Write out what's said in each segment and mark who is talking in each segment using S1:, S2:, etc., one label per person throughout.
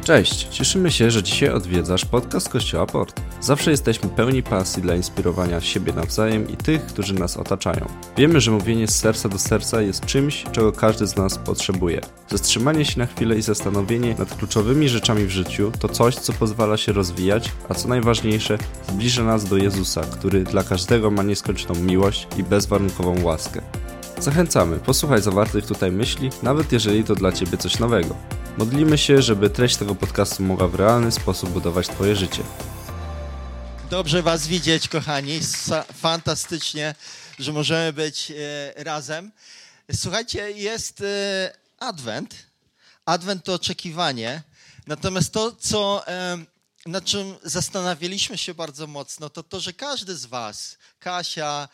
S1: Cześć, cieszymy się, że dzisiaj odwiedzasz podcast Kościoła Port. Zawsze jesteśmy pełni pasji dla inspirowania siebie nawzajem i tych, którzy nas otaczają. Wiemy, że mówienie z serca do serca jest czymś, czego każdy z nas potrzebuje. Zatrzymanie się na chwilę i zastanowienie nad kluczowymi rzeczami w życiu to coś, co pozwala się rozwijać, a co najważniejsze, zbliża nas do Jezusa, który dla każdego ma nieskończoną miłość i bezwarunkową łaskę. Zachęcamy, posłuchaj zawartych tutaj myśli, nawet jeżeli to dla Ciebie coś nowego. Modlimy się, żeby treść tego podcastu mogła w realny sposób budować Twoje życie.
S2: Dobrze Was widzieć, kochani. Fantastycznie, że możemy być razem. Słuchajcie, jest Adwent. Adwent to oczekiwanie. Natomiast to, nad czym zastanawialiśmy się bardzo mocno, to, że każdy z Was, Kasia,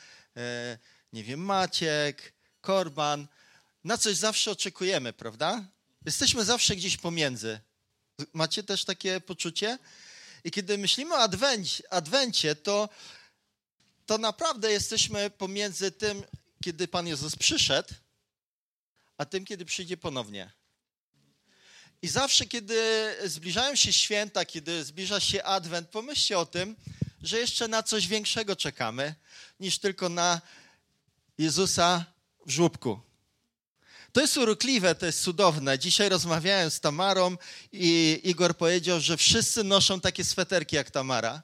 S2: Maciek, Korban, na coś zawsze oczekujemy, prawda? Jesteśmy zawsze gdzieś pomiędzy. Macie też takie poczucie? I kiedy myślimy o Adwencie, to naprawdę jesteśmy pomiędzy tym, kiedy Pan Jezus przyszedł, a tym, kiedy przyjdzie ponownie. I zawsze, kiedy zbliżają się święta, kiedy zbliża się Adwent, pomyślcie o tym, że jeszcze na coś większego czekamy, niż tylko na Jezusa w żłóbku. To jest urokliwe, to jest cudowne. Dzisiaj rozmawiałem z Tamarą i Igor powiedział, że wszyscy noszą takie sweterki jak Tamara.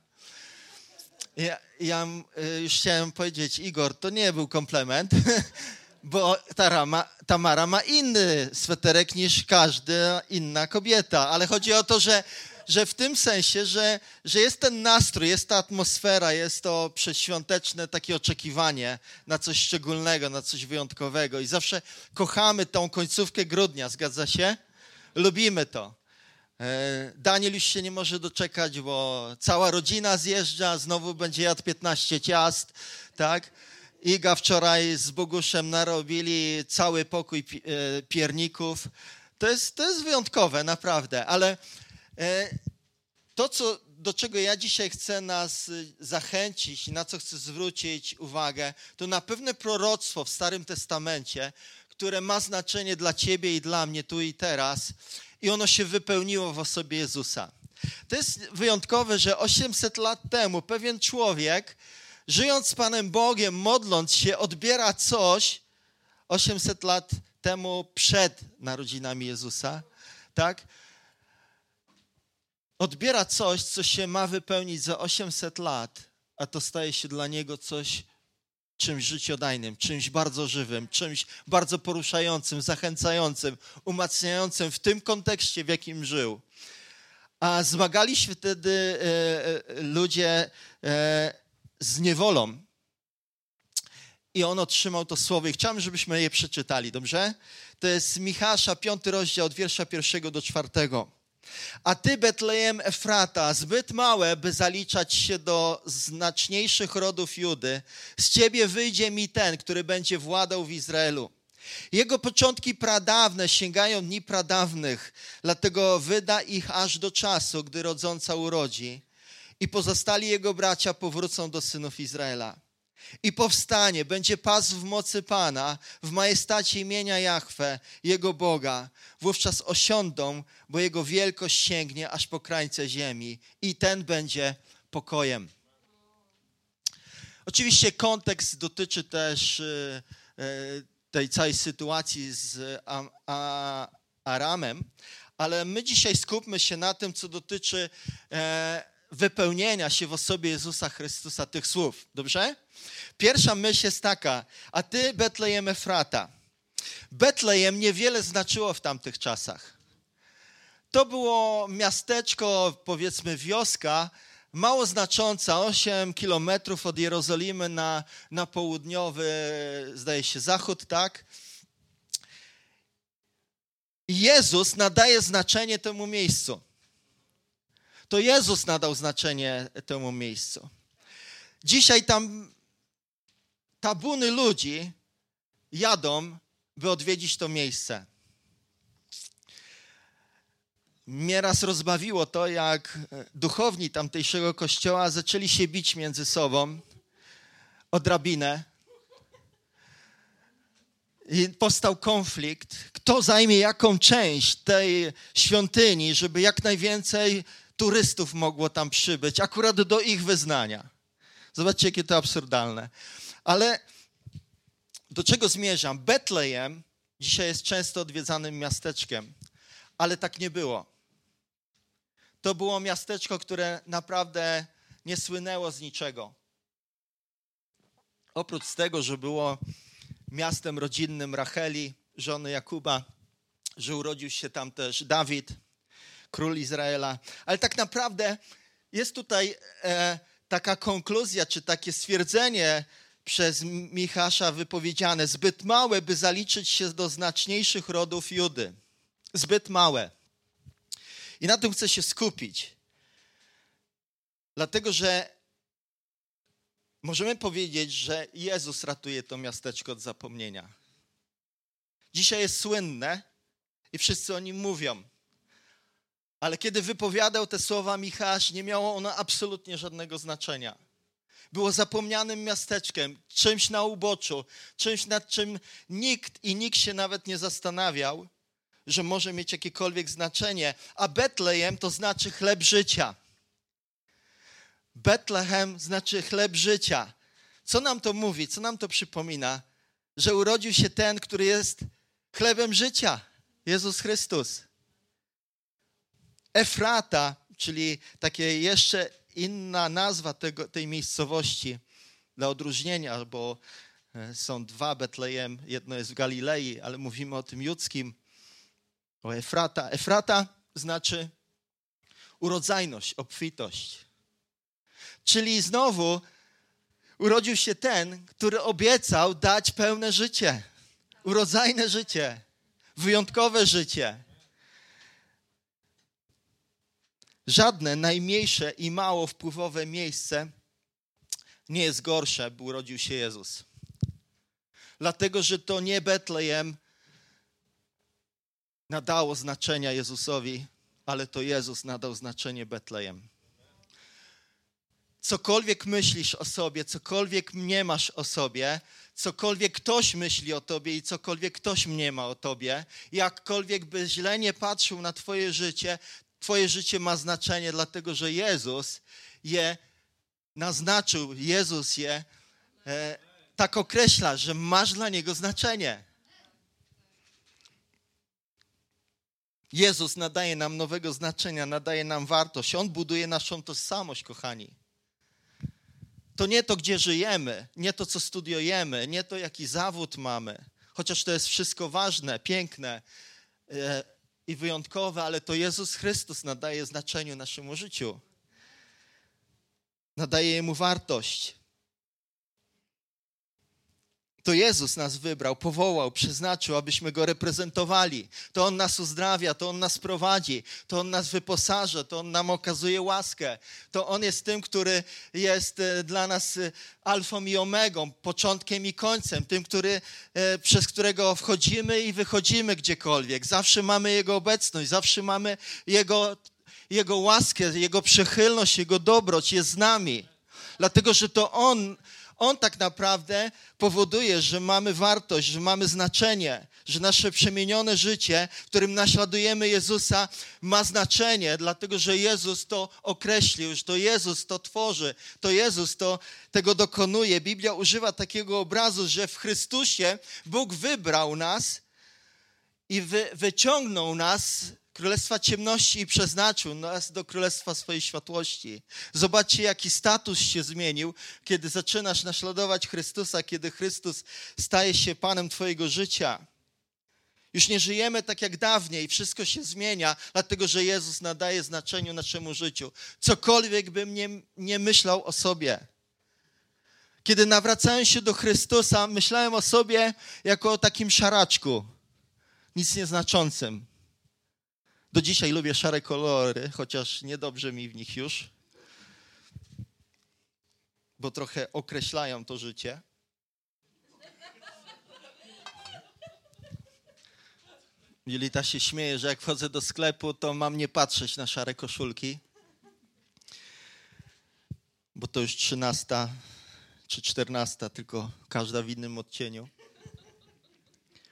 S2: Ja już chciałem powiedzieć, Igor, to nie był komplement, bo Tamara ma inny sweterek niż każda inna kobieta, ale chodzi o to, że w tym sensie, że jest ten nastrój, jest ta atmosfera, jest to przedświąteczne takie oczekiwanie na coś szczególnego, na coś wyjątkowego i zawsze kochamy tą końcówkę grudnia, zgadza się? Lubimy to. Daniel już się nie może doczekać, bo cała rodzina zjeżdża, znowu będzie jadł 15 ciast, tak? Iga wczoraj z Boguszem narobili cały pokój pierników. To jest wyjątkowe, naprawdę, ale to, do czego ja dzisiaj chcę nas zachęcić i na co chcę zwrócić uwagę, to na pewne proroctwo w Starym Testamencie, które ma znaczenie dla ciebie i dla mnie tu i teraz i ono się wypełniło w osobie Jezusa. To jest wyjątkowe, że 800 lat temu pewien człowiek, żyjąc z Panem Bogiem, modląc się, odbiera coś 800 lat temu przed narodzinami Jezusa, tak? Odbiera coś, co się ma wypełnić za 800 lat, a to staje się dla niego czymś życiodajnym, czymś bardzo żywym, czymś bardzo poruszającym, zachęcającym, umacniającym w tym kontekście, w jakim żył. A zmagali się wtedy ludzie z niewolą. I on otrzymał to słowo i chciałem, żebyśmy je przeczytali, dobrze? To jest Michała, 5 rozdział, od wiersza 1 do 4. A ty, Betlejem Efrata, zbyt małe, by zaliczać się do znaczniejszych rodów Judy, z ciebie wyjdzie mi ten, który będzie władał w Izraelu. Jego początki pradawne sięgają dni pradawnych, dlatego wyda ich aż do czasu, gdy rodząca urodzi i pozostali jego bracia powrócą do synów Izraela. I powstanie, będzie pasł w mocy Pana, w majestacie imienia Jahwe, Jego Boga. Wówczas osiądą, bo Jego wielkość sięgnie aż po krańce ziemi i ten będzie pokojem. Oczywiście kontekst dotyczy też tej całej sytuacji z Aramem, ale my dzisiaj skupmy się na tym, co dotyczy wypełnienia się w osobie Jezusa Chrystusa tych słów. Dobrze? Pierwsza myśl jest taka, a ty, Betlejem Efrata. Betlejem niewiele znaczyło w tamtych czasach. To było miasteczko, powiedzmy wioska, mało znacząca, 8 kilometrów od Jerozolimy na południowy, zdaje się, zachód, tak? I Jezus nadaje znaczenie temu miejscu. To Jezus nadał znaczenie temu miejscu. Dzisiaj tam tabuny ludzi jadą, by odwiedzić to miejsce. Mnie raz rozbawiło to, jak duchowni tamtejszego kościoła zaczęli się bić między sobą o drabinę. I powstał konflikt, kto zajmie jaką część tej świątyni, żeby jak najwięcej turystów mogło tam przybyć, akurat do ich wyznania. Zobaczcie, jakie to absurdalne. Ale do czego zmierzam? Betlejem dzisiaj jest często odwiedzanym miasteczkiem, ale tak nie było. To było miasteczko, które naprawdę nie słynęło z niczego. Oprócz tego, że było miastem rodzinnym Racheli, żony Jakuba, że urodził się tam też Dawid, król Izraela. Ale tak naprawdę jest tutaj taka konkluzja, czy takie stwierdzenie przez Michasza wypowiedziane, zbyt małe, by zaliczyć się do znaczniejszych rodów Judy. Zbyt małe. I na tym chcę się skupić. Dlatego, że możemy powiedzieć, że Jezus ratuje to miasteczko od zapomnienia. Dzisiaj jest słynne i wszyscy o nim mówią. Ale kiedy wypowiadał te słowa Michasz, nie miało ono absolutnie żadnego znaczenia. Było zapomnianym miasteczkiem, czymś na uboczu, czymś nad czym nikt się nawet nie zastanawiał, że może mieć jakiekolwiek znaczenie. A Betlejem to znaczy chleb życia. Betlehem znaczy chleb życia. Co nam to mówi? Co nam to przypomina? Że urodził się ten, który jest chlebem życia. Jezus Chrystus. Efrata, czyli takie jeszcze inna nazwa tej miejscowości dla odróżnienia, bo są dwa Betlejem, jedno jest w Galilei, ale mówimy o tym judzkim, o Efrata. Efrata znaczy urodzajność, obfitość. Czyli znowu urodził się ten, który obiecał dać pełne życie, urodzajne życie, wyjątkowe życie. Żadne najmniejsze i mało wpływowe miejsce nie jest gorsze, by urodził się Jezus. Dlatego, że to nie Betlejem nadało znaczenia Jezusowi, ale to Jezus nadał znaczenie Betlejem. Cokolwiek myślisz o sobie, cokolwiek mniemasz o sobie, cokolwiek ktoś myśli o tobie i cokolwiek ktoś mniema o tobie, jakkolwiek by źle nie patrzył na twoje życie ma znaczenie, dlatego że Jezus je naznaczył, Jezus je tak określa, że masz dla Niego znaczenie. Jezus nadaje nam nowego znaczenia, nadaje nam wartość. On buduje naszą tożsamość, kochani. To nie to, gdzie żyjemy, nie to, co studiujemy, nie to, jaki zawód mamy, chociaż to jest wszystko ważne, piękne i wyjątkowe, ale to Jezus Chrystus nadaje znaczeniu naszemu życiu. Nadaje Jemu wartość. To Jezus nas wybrał, powołał, przeznaczył, abyśmy Go reprezentowali. To On nas uzdrawia, to On nas prowadzi, to On nas wyposaża, to On nam okazuje łaskę. To On jest tym, który jest dla nas alfą i omegą, początkiem i końcem, tym, przez którego wchodzimy i wychodzimy gdziekolwiek. Zawsze mamy Jego obecność, zawsze mamy Jego łaskę, Jego przychylność, Jego dobroć jest z nami. Dlatego, że to On tak naprawdę powoduje, że mamy wartość, że mamy znaczenie, że nasze przemienione życie, w którym naśladujemy Jezusa, ma znaczenie, dlatego że Jezus to określił, że to Jezus to tworzy, to Jezus tego dokonuje. Biblia używa takiego obrazu, że w Chrystusie Bóg wybrał nas i wyciągnął nas z królestwa ciemności i przeznaczył nas do królestwa swojej światłości. Zobaczcie, jaki status się zmienił, kiedy zaczynasz naśladować Chrystusa, kiedy Chrystus staje się Panem twojego życia. Już nie żyjemy tak jak dawniej, wszystko się zmienia, dlatego że Jezus nadaje znaczeniu naszemu życiu. Cokolwiek bym nie myślał o sobie. Kiedy nawracałem się do Chrystusa, myślałem o sobie jako o takim szaraczku, nic nieznaczącym. Do dzisiaj lubię szare kolory, chociaż niedobrze mi w nich już, bo trochę określają to życie. Julita się śmieje, że jak wchodzę do sklepu, to mam nie patrzeć na szare koszulki, bo to już 13 czy 14, tylko każda w innym odcieniu.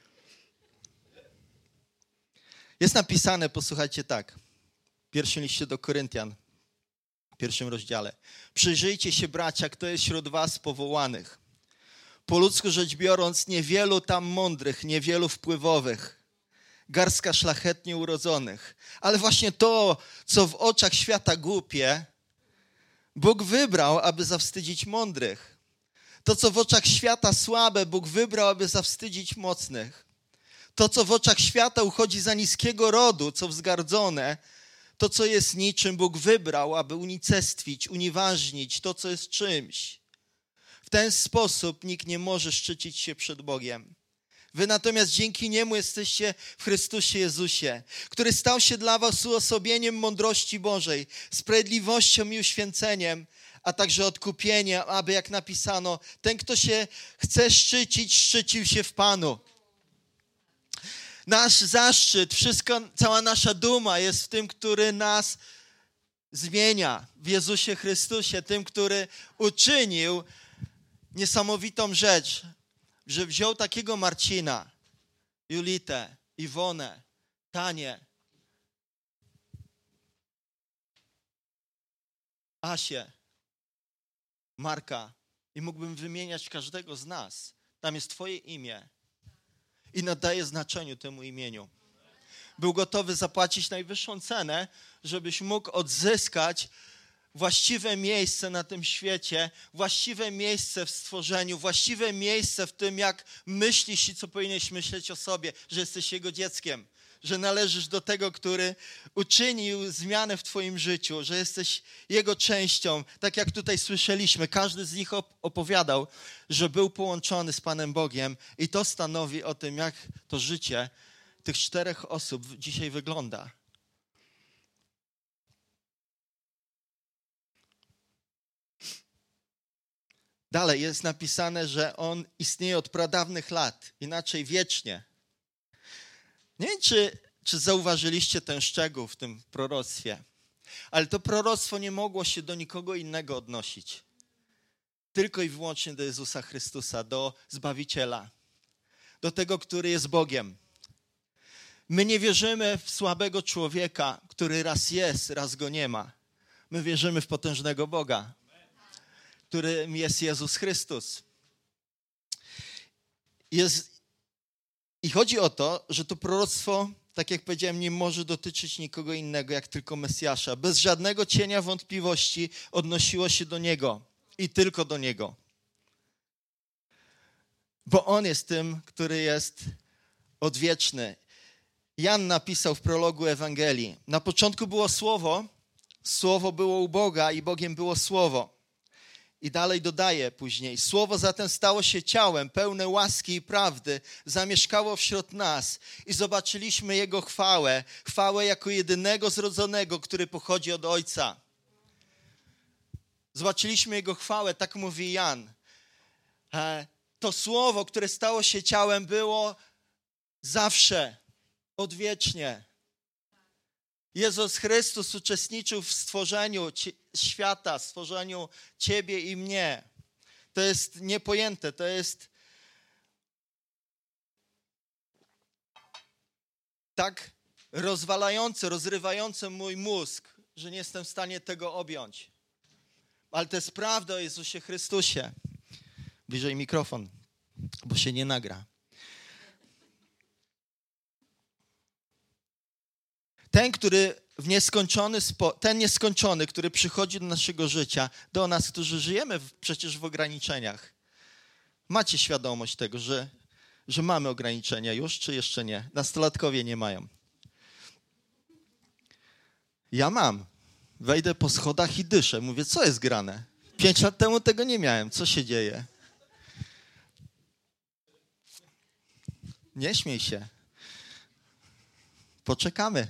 S2: Jest napisane, posłuchajcie tak, w pierwszym liście do Koryntian, w 1 rozdziale. Przyjrzyjcie się, bracia, kto jest wśród was powołanych. Po ludzku rzecz biorąc, niewielu tam mądrych, niewielu wpływowych, garstka szlachetnie urodzonych. Ale właśnie to, co w oczach świata głupie, Bóg wybrał, aby zawstydzić mądrych. To, co w oczach świata słabe, Bóg wybrał, aby zawstydzić mocnych. To, co w oczach świata uchodzi za niskiego rodu, co wzgardzone, to, co jest niczym, Bóg wybrał, aby unicestwić, unieważnić to, co jest czymś. W ten sposób nikt nie może szczycić się przed Bogiem. Wy natomiast dzięki Niemu jesteście w Chrystusie Jezusie, który stał się dla was uosobieniem mądrości Bożej, sprawiedliwością i uświęceniem, a także odkupieniem, aby, jak napisano, ten, kto się chce szczycić, szczycił się w Panu. Nasz zaszczyt, cała nasza duma jest w tym, który nas zmienia w Jezusie Chrystusie, tym, który uczynił niesamowitą rzecz, że wziął takiego Marcina, Julitę, Iwonę, Tanię, Asię, Marka i mógłbym wymieniać każdego z nas. Tam jest Twoje imię i nadaje znaczeniu temu imieniu. Był gotowy zapłacić najwyższą cenę, żebyś mógł odzyskać właściwe miejsce na tym świecie, właściwe miejsce w stworzeniu, właściwe miejsce w tym, jak myślisz i co powinieneś myśleć o sobie, że jesteś Jego dzieckiem, że należysz do tego, który uczynił zmianę w twoim życiu, że jesteś Jego częścią. Tak jak tutaj słyszeliśmy, każdy z nich opowiadał, że był połączony z Panem Bogiem i to stanowi o tym, jak to życie tych 4 osób dzisiaj wygląda. Dalej jest napisane, że On istnieje od pradawnych lat, inaczej wiecznie. Nie wiem, czy zauważyliście ten szczegół w tym proroctwie, ale to proroctwo nie mogło się do nikogo innego odnosić. Tylko i wyłącznie do Jezusa Chrystusa, do Zbawiciela, do tego, który jest Bogiem. My nie wierzymy w słabego człowieka, który raz jest, raz go nie ma. My wierzymy w potężnego Boga, którym jest Jezus Chrystus. I chodzi o to, że to proroctwo, tak jak powiedziałem, nie może dotyczyć nikogo innego, jak tylko Mesjasza. Bez żadnego cienia wątpliwości odnosiło się do Niego i tylko do Niego. Bo On jest tym, który jest odwieczny. Jan napisał w prologu Ewangelii: na początku było Słowo, Słowo było u Boga i Bogiem było Słowo. I dalej dodaje później: Słowo zatem stało się ciałem, pełne łaski i prawdy, zamieszkało wśród nas i zobaczyliśmy Jego chwałę, chwałę jako jedynego zrodzonego, który pochodzi od Ojca. Zobaczyliśmy Jego chwałę, tak mówi Jan. To Słowo, które stało się ciałem, było zawsze, odwiecznie. Jezus Chrystus uczestniczył w stworzeniu świata, stworzeniu ciebie i mnie. To jest niepojęte, to jest tak rozwalające, rozrywające mój mózg, że nie jestem w stanie tego objąć. Ale to jest prawda o Jezusie Chrystusie. Bliżej mikrofon, bo się nie nagra. Ten nieskończony, który przychodzi do naszego życia, do nas, którzy żyjemy przecież w ograniczeniach. Macie świadomość tego, że mamy ograniczenia już, czy jeszcze nie? Nastolatkowie nie mają. Ja mam. Wejdę po schodach i dyszę. Mówię, co jest grane? 5 lat temu tego nie miałem. Co się dzieje? Nie śmiej się. Poczekamy.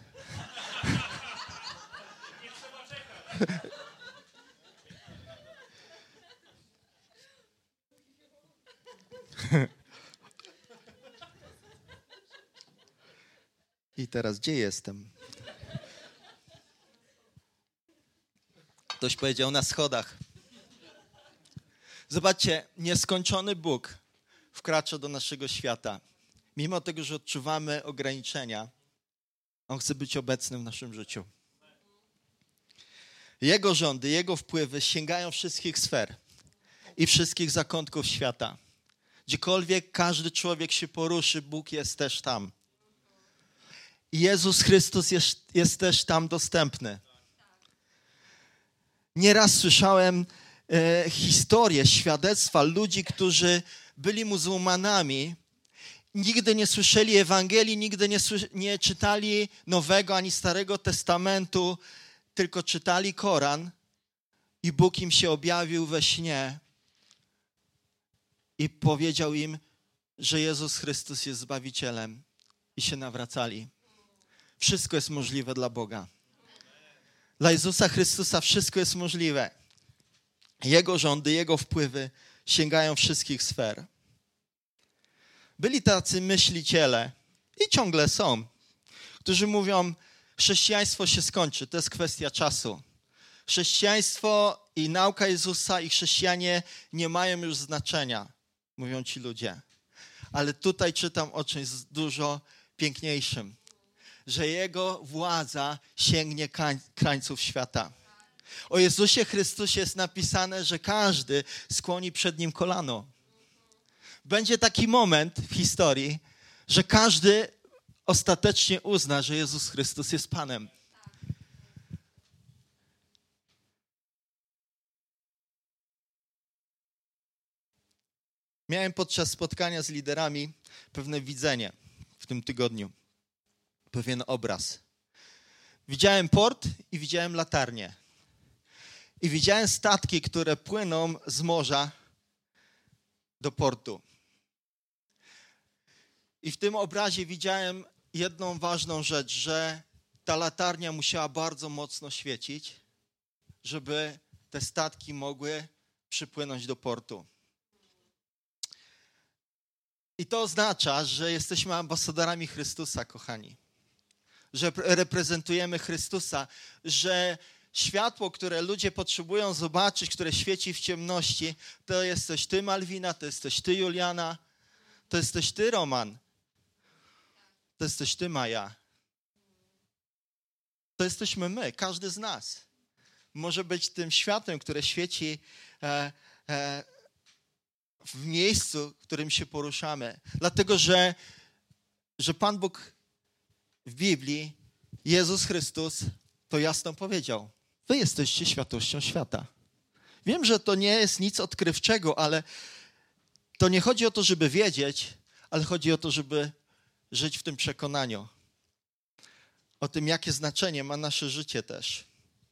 S2: I teraz gdzie jestem? Ktoś powiedział na schodach. Zobaczcie, nieskończony Bóg wkracza do naszego świata. Mimo tego, że odczuwamy ograniczenia, On chce być obecny w naszym życiu. Jego rządy, Jego wpływy sięgają wszystkich sfer i wszystkich zakątków świata. Gdziekolwiek każdy człowiek się poruszy, Bóg jest też tam. I Jezus Chrystus jest też tam dostępny. Nieraz słyszałem historie, świadectwa ludzi, którzy byli muzułmanami, nigdy nie słyszeli Ewangelii, nigdy nie czytali Nowego ani Starego Testamentu, tylko czytali Koran i Bóg im się objawił we śnie i powiedział im, że Jezus Chrystus jest Zbawicielem i się nawracali. Wszystko jest możliwe dla Boga. Dla Jezusa Chrystusa wszystko jest możliwe. Jego rządy, Jego wpływy sięgają wszystkich sfer. Byli tacy myśliciele i ciągle są, którzy mówią, chrześcijaństwo się skończy, to jest kwestia czasu. Chrześcijaństwo i nauka Jezusa i chrześcijanie nie mają już znaczenia, mówią ci ludzie. Ale tutaj czytam o czymś dużo piękniejszym, że Jego władza sięgnie krańców świata. O Jezusie Chrystusie jest napisane, że każdy skłoni przed Nim kolano. Będzie taki moment w historii, że każdy ostatecznie uzna, że Jezus Chrystus jest Panem. Miałem podczas spotkania z liderami pewne widzenie w tym tygodniu. Pewien obraz. Widziałem port i widziałem latarnię. I widziałem statki, które płyną z morza do portu. I w tym obrazie widziałem jedną ważną rzecz, że ta latarnia musiała bardzo mocno świecić, żeby te statki mogły przypłynąć do portu. I to oznacza, że jesteśmy ambasadorami Chrystusa, kochani. Że reprezentujemy Chrystusa, że światło, które ludzie potrzebują zobaczyć, które świeci w ciemności, to jesteś ty, Malwina, to jesteś ty, Juliana, to jesteś ty, Roman, to jesteś ty, Maja. To jesteśmy my, każdy z nas. Może być tym światłem, które świeci w miejscu, w którym się poruszamy. Dlatego, że Pan Bóg w Biblii, Jezus Chrystus, to jasno powiedział. Wy jesteście światłością świata. Wiem, że to nie jest nic odkrywczego, ale to nie chodzi o to, żeby wiedzieć, ale chodzi o to, żeby żyć w tym przekonaniu. O tym, jakie znaczenie ma nasze życie też.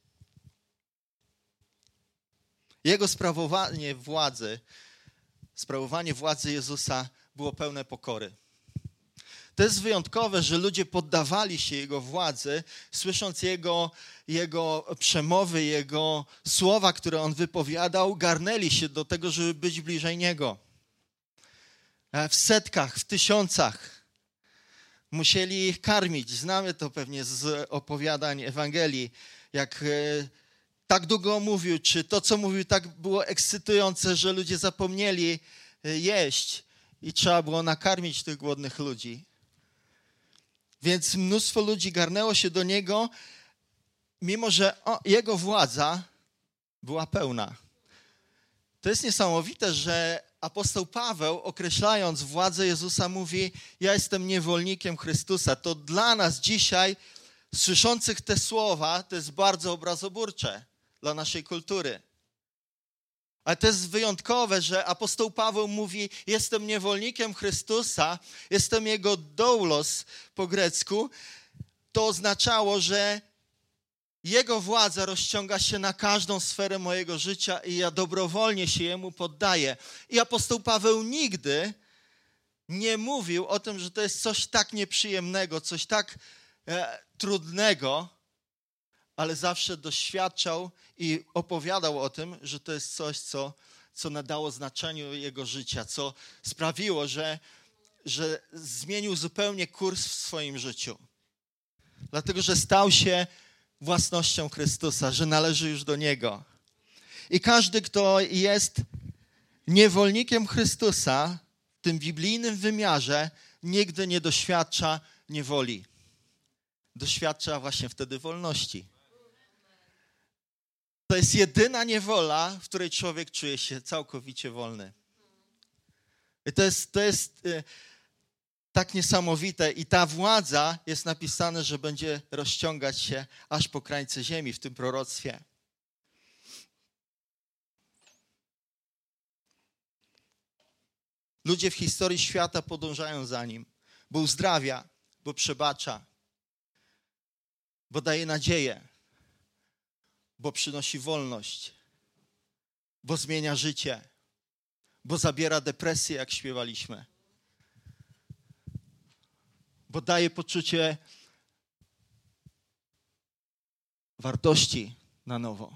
S2: Jego sprawowanie władzy Jezusa było pełne pokory. To jest wyjątkowe, że ludzie poddawali się Jego władzy, słysząc Jego przemowy, Jego słowa, które On wypowiadał, garnęli się do tego, żeby być bliżej Niego. W setkach, w tysiącach musieli ich karmić. Znamy to pewnie z opowiadań Ewangelii, jak tak długo mówił, czy to, co mówił, tak było ekscytujące, że ludzie zapomnieli jeść i trzeba było nakarmić tych głodnych ludzi. Więc mnóstwo ludzi garnęło się do Niego, mimo że Jego władza była pełna. To jest niesamowite, że apostoł Paweł, określając władzę Jezusa, mówi: ja jestem niewolnikiem Chrystusa. To dla nas dzisiaj, słyszących te słowa, to jest bardzo obrazoburcze dla naszej kultury. Ale to jest wyjątkowe, że apostoł Paweł mówi: jestem niewolnikiem Chrystusa, jestem Jego doulos po grecku. To oznaczało, że Jego władza rozciąga się na każdą sferę mojego życia i ja dobrowolnie się Jemu poddaję. I apostoł Paweł nigdy nie mówił o tym, że to jest coś tak nieprzyjemnego, coś tak trudnego, ale zawsze doświadczał i opowiadał o tym, że to jest coś, co nadało znaczeniu jego życia, co sprawiło, że zmienił zupełnie kurs w swoim życiu. Dlatego, że stał się własnością Chrystusa, że należy już do Niego. I każdy, kto jest niewolnikiem Chrystusa w tym biblijnym wymiarze, nigdy nie doświadcza niewoli. doświadcza właśnie wtedy wolności. To jest jedyna niewola, w której człowiek czuje się całkowicie wolny. I to jest tak niesamowite i ta władza jest napisane, że będzie rozciągać się aż po krańce ziemi w tym proroctwie. Ludzie w historii świata podążają za nim, bo uzdrawia, bo przebacza, bo daje nadzieję, bo przynosi wolność, bo zmienia życie, bo zabiera depresję, jak śpiewaliśmy, bo daje poczucie wartości na nowo.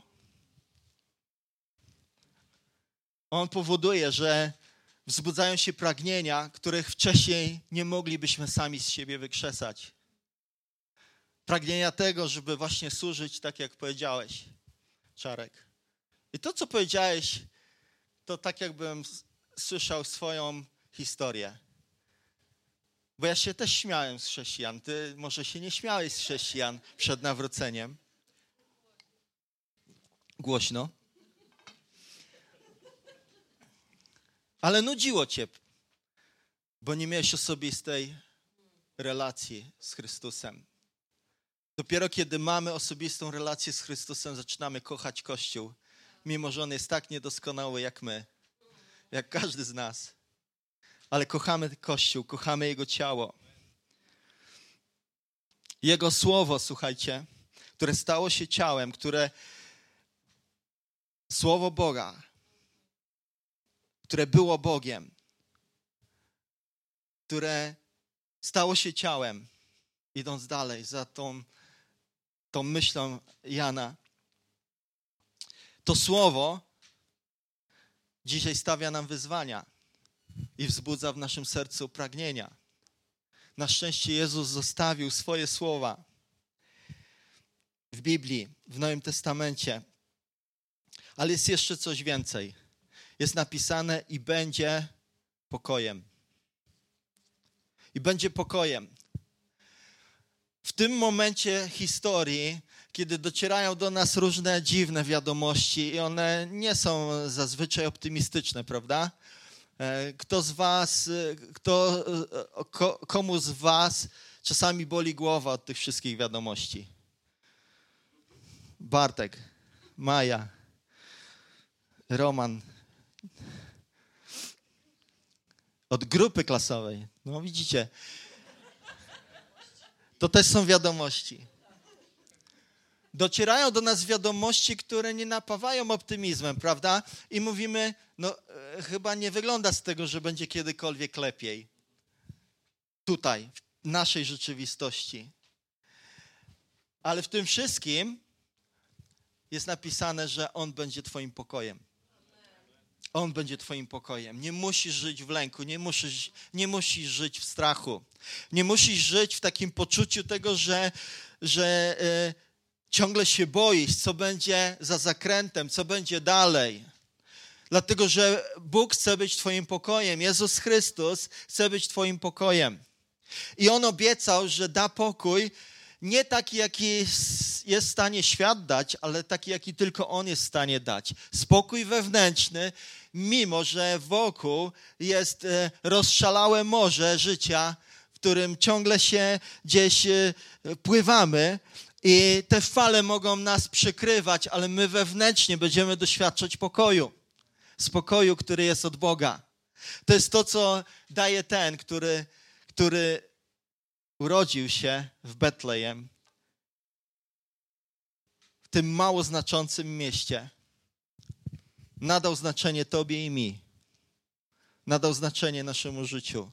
S2: On powoduje, że wzbudzają się pragnienia, których wcześniej nie moglibyśmy sami z siebie wykrzesać. Pragnienia tego, żeby właśnie służyć tak, jak powiedziałeś, Czarek. I to, co powiedziałeś, to tak jakbym słyszał swoją historię. Bo ja się też śmiałem z chrześcijan. Ty może się nie śmiałeś z chrześcijan przed nawróceniem. Głośno. Ale nudziło cię, bo nie miałeś osobistej relacji z Chrystusem. Dopiero kiedy mamy osobistą relację z Chrystusem, zaczynamy kochać Kościół, mimo że on jest tak niedoskonały jak my, jak każdy z nas. Ale kochamy Kościół, kochamy Jego ciało. Jego Słowo, słuchajcie, które stało się ciałem, Słowo Boga, które było Bogiem, które stało się ciałem, idąc dalej za tą myślą Jana. To Słowo dzisiaj stawia nam wyzwania i wzbudza w naszym sercu pragnienia. Na szczęście Jezus zostawił swoje słowa w Biblii, w Nowym Testamencie. Ale jest jeszcze coś więcej. Jest napisane i będzie pokojem. I będzie pokojem. W tym momencie historii, kiedy docierają do nas różne dziwne wiadomości i one nie są zazwyczaj optymistyczne, prawda? Komu z was czasami boli głowa od tych wszystkich wiadomości? Bartek, Maja, Roman. Od grupy klasowej. No widzicie. To też są wiadomości. Docierają do nas wiadomości, które nie napawają optymizmem, prawda? I mówimy, chyba nie wygląda z tego, że będzie kiedykolwiek lepiej. Tutaj, w naszej rzeczywistości. Ale w tym wszystkim jest napisane, że On będzie twoim pokojem. On będzie twoim pokojem. Nie musisz żyć w lęku, nie musisz żyć w strachu. Nie musisz żyć w takim poczuciu tego, że ciągle się boisz, co będzie za zakrętem, co będzie dalej. Dlatego, że Bóg chce być twoim pokojem. Jezus Chrystus chce być twoim pokojem. I On obiecał, że da pokój nie taki, jaki jest w stanie świat dać, ale taki, jaki tylko On jest w stanie dać. Spokój wewnętrzny, mimo że wokół jest rozszalałe morze życia, w którym ciągle się gdzieś pływamy i te fale mogą nas przykrywać, ale my wewnętrznie będziemy doświadczać pokoju. Spokoju, który jest od Boga. To jest to, co daje ten, który urodził się w Betlejem, w tym mało znaczącym mieście. Nadał znaczenie tobie i mi. Nadał znaczenie naszemu życiu.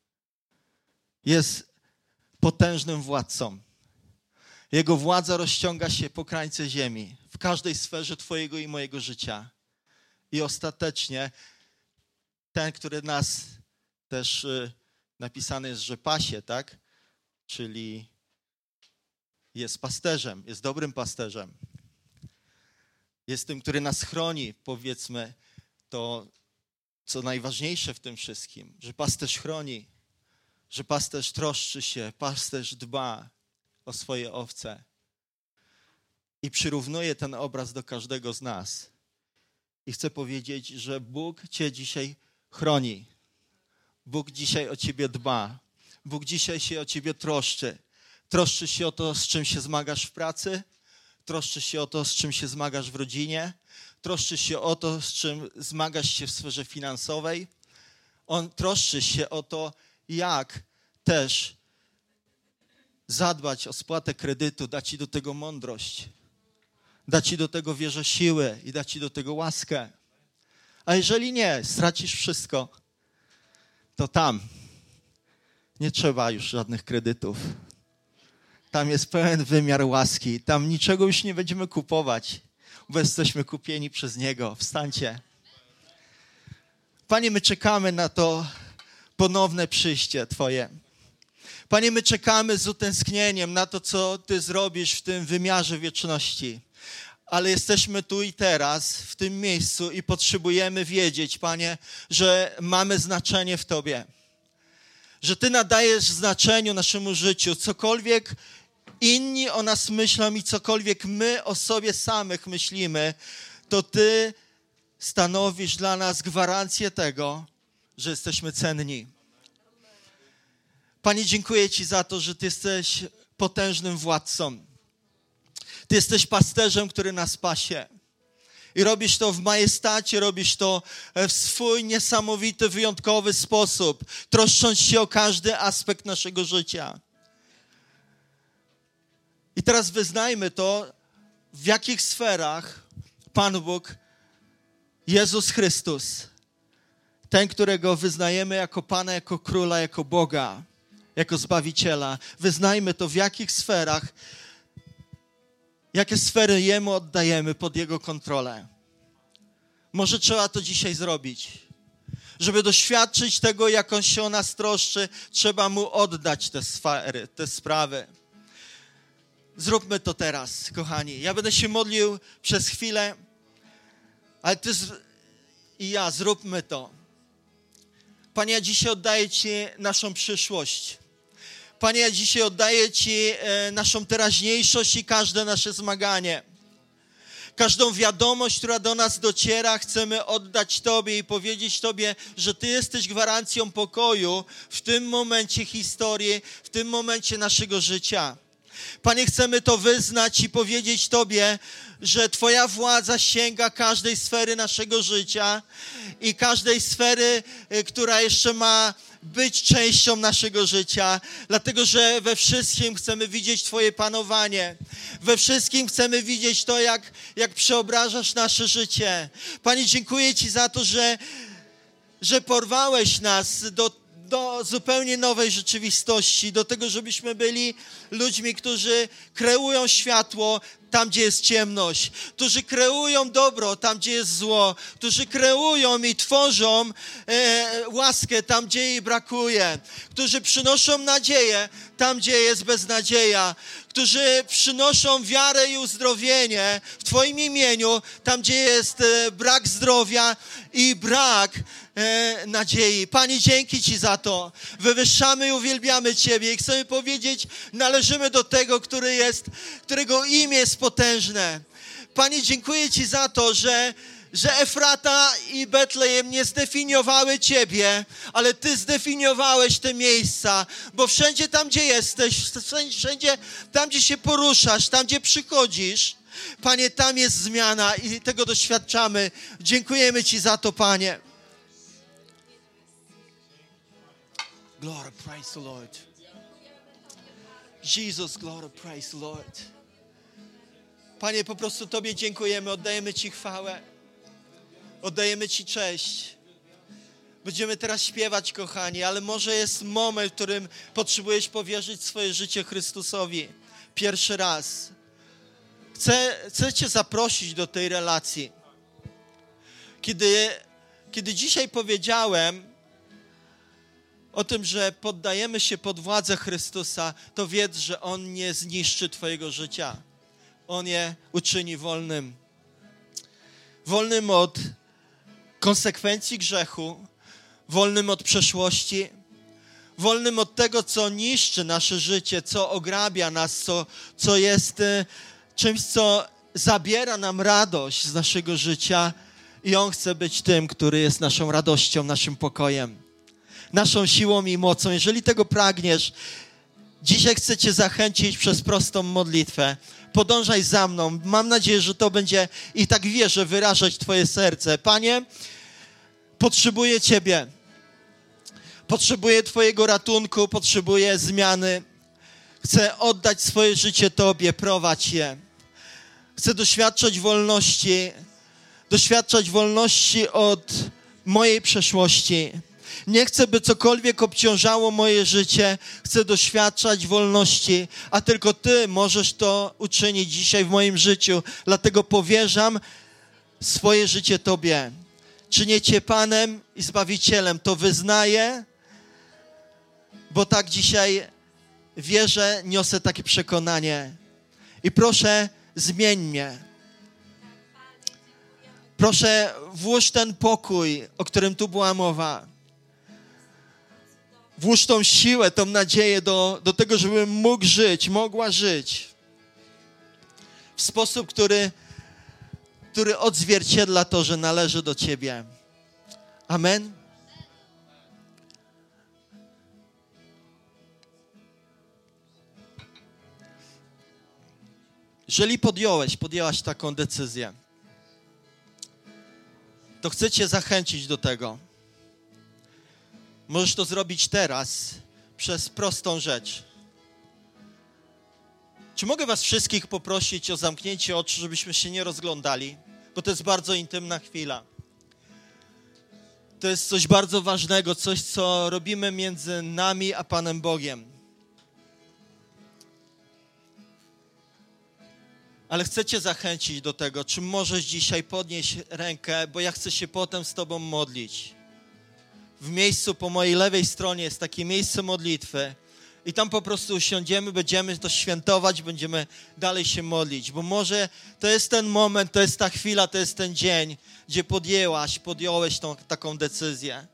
S2: Jest potężnym władcą. Jego władza rozciąga się po krańce ziemi, w każdej sferze twojego i mojego życia. I ostatecznie ten, który nas też napisany jest, że pasie, tak? Czyli jest pasterzem, jest dobrym pasterzem. Jest tym, który nas chroni, powiedzmy, to co najważniejsze w tym wszystkim, że pasterz chroni, że pasterz troszczy się, pasterz dba, o swoje owce. I przyrównuje ten obraz do każdego z nas. I chcę powiedzieć, że Bóg cię dzisiaj chroni. Bóg dzisiaj o ciebie dba. Bóg dzisiaj się o ciebie troszczy. Troszczy się o to, z czym się zmagasz w pracy. Troszczy się o to, z czym się zmagasz w rodzinie. Troszczy się o to, z czym zmagasz się w sferze finansowej. On troszczy się o to, jak też zadbać o spłatę kredytu, da ci do tego mądrość. Da ci do tego wierzę siły i da ci do tego łaskę. A jeżeli nie, stracisz wszystko, to tam nie trzeba już żadnych kredytów. Tam jest pełen wymiar łaski. Tam niczego już nie będziemy kupować, bo jesteśmy kupieni przez Niego. Wstańcie. Panie, my czekamy na to ponowne przyjście Twoje. Panie, my czekamy z utęsknieniem na to, co Ty zrobisz w tym wymiarze wieczności. Ale jesteśmy tu i teraz, w tym miejscu i potrzebujemy wiedzieć, Panie, że mamy znaczenie w Tobie. Że Ty nadajesz znaczeniu naszemu życiu. Cokolwiek inni o nas myślą i cokolwiek my o sobie samych myślimy, to Ty stanowisz dla nas gwarancję tego, że jesteśmy cenni. Panie, dziękuję Ci za to, że Ty jesteś potężnym władcą. Ty jesteś pasterzem, który nas pasie. I robisz to w majestacie, robisz to w swój niesamowity, wyjątkowy sposób, troszcząc się o każdy aspekt naszego życia. I teraz wyznajmy to, w jakich sferach Pan Bóg, Jezus Chrystus, ten, którego wyznajemy jako Pana, jako Króla, jako Boga, jako Zbawiciela, wyznajmy to, w jakich sferach, jakie sfery Jemu oddajemy pod Jego kontrolę. Może trzeba to dzisiaj zrobić. Żeby doświadczyć tego, jak On się o nas troszczy, trzeba Mu oddać te sfery, te sprawy. Zróbmy to teraz, kochani. Ja będę się modlił przez chwilę, ale Ty i ja zróbmy to. Panie, ja dzisiaj oddaję Ci naszą przyszłość. Panie, ja dzisiaj oddaję Ci naszą teraźniejszość i każde nasze zmaganie. Każdą wiadomość, która do nas dociera, chcemy oddać Tobie i powiedzieć Tobie, że Ty jesteś gwarancją pokoju w tym momencie historii, w tym momencie naszego życia. Panie, chcemy to wyznać i powiedzieć Tobie, że Twoja władza sięga każdej sfery naszego życia i każdej sfery, która jeszcze ma być częścią naszego życia, dlatego że we wszystkim chcemy widzieć Twoje panowanie. We wszystkim chcemy widzieć to, jak przeobrażasz nasze życie. Panie, dziękuję Ci za to, że porwałeś nas do zupełnie nowej rzeczywistości, do tego, żebyśmy byli ludźmi, którzy kreują światło tam, gdzie jest ciemność, którzy kreują dobro tam, gdzie jest zło, którzy kreują i tworzą łaskę tam, gdzie jej brakuje, którzy przynoszą nadzieję tam, gdzie jest beznadzieja, którzy przynoszą wiarę i uzdrowienie w Twoim imieniu tam, gdzie jest brak zdrowia i brak nadziei. Panie, dzięki Ci za to. Wywyższamy i uwielbiamy Ciebie i chcemy powiedzieć, należymy do tego, którego imię jest potężne. Panie, dziękuję Ci za to, że Efrata i Betlejem nie zdefiniowały Ciebie, ale Ty zdefiniowałeś te miejsca, bo wszędzie tam, gdzie jesteś, wszędzie tam, gdzie się poruszasz, tam, gdzie przychodzisz, Panie, tam jest zmiana i tego doświadczamy. Dziękujemy Ci za to, Panie. Glory, praise the Lord. Jesus, glory, praise the Lord. Panie, po prostu Tobie dziękujemy, oddajemy Ci chwałę, oddajemy Ci cześć. Będziemy teraz śpiewać, kochani, ale może jest moment, w którym potrzebujesz powierzyć swoje życie Chrystusowi. Pierwszy raz. Chcę Cię zaprosić do tej relacji. Kiedy dzisiaj powiedziałem o tym, że poddajemy się pod władzę Chrystusa, to wiedz, że On nie zniszczy Twojego życia. On je uczyni wolnym. Wolnym od konsekwencji grzechu, wolnym od przeszłości, wolnym od tego, co niszczy nasze życie, co ograbia nas, co jest czymś, co zabiera nam radość z naszego życia. I On chce być tym, który jest naszą radością, naszym pokojem, naszą siłą i mocą. Jeżeli tego pragniesz, dzisiaj chcę Cię zachęcić przez prostą modlitwę. Podążaj za mną. Mam nadzieję, że to będzie i tak wierzę wyrażać Twoje serce. Panie, potrzebuję Ciebie. Potrzebuję Twojego ratunku, potrzebuję zmiany. Chcę oddać swoje życie Tobie, prowadź je. Chcę doświadczać wolności od mojej przeszłości. Nie chcę, by cokolwiek obciążało moje życie. Chcę doświadczać wolności, a tylko Ty możesz to uczynić dzisiaj w moim życiu. Dlatego powierzam swoje życie Tobie. Czynię Cię Panem i Zbawicielem. To wyznaję, bo tak dzisiaj wierzę, niosę takie przekonanie. I proszę, zmień mnie. Proszę, włóż ten pokój, o którym tu była mowa. Włóż tą siłę, tą nadzieję do tego, żebym mógł żyć, mogła żyć w sposób, który odzwierciedla to, że należy do Ciebie. Amen. Jeżeli podjęłaś taką decyzję, to chcę Cię zachęcić do tego. Możesz to zrobić teraz przez prostą rzecz. Czy mogę was wszystkich poprosić o zamknięcie oczu, żebyśmy się nie rozglądali? Bo to jest bardzo intymna chwila. To jest coś bardzo ważnego, coś, co robimy między nami a Panem Bogiem. Ale chcę Cię zachęcić do tego, czy możesz dzisiaj podnieść rękę, bo ja chcę się potem z Tobą modlić. W miejscu po mojej lewej stronie jest takie miejsce modlitwy i tam po prostu usiądziemy, będziemy to świętować, będziemy dalej się modlić, bo może to jest ten moment, to jest ta chwila, to jest ten dzień, gdzie podjąłeś taką decyzję.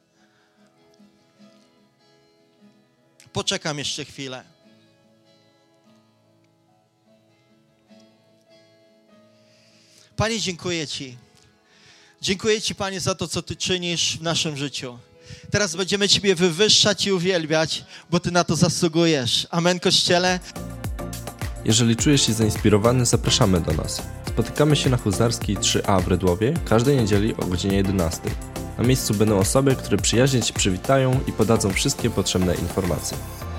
S2: Poczekam jeszcze chwilę. Panie, dziękuję Ci. Dziękuję Ci, Panie, za to, co Ty czynisz w naszym życiu. Teraz będziemy Ciebie wywyższać i uwielbiać, bo Ty na to zasługujesz. Amen, Kościele.
S1: Jeżeli czujesz się zainspirowany, zapraszamy do nas. Spotykamy się na Huzarskiej 3A w Redłowie każdej niedzieli o godzinie 11. Na miejscu będą osoby, które przyjaźnie Cię przywitają i podadzą wszystkie potrzebne informacje.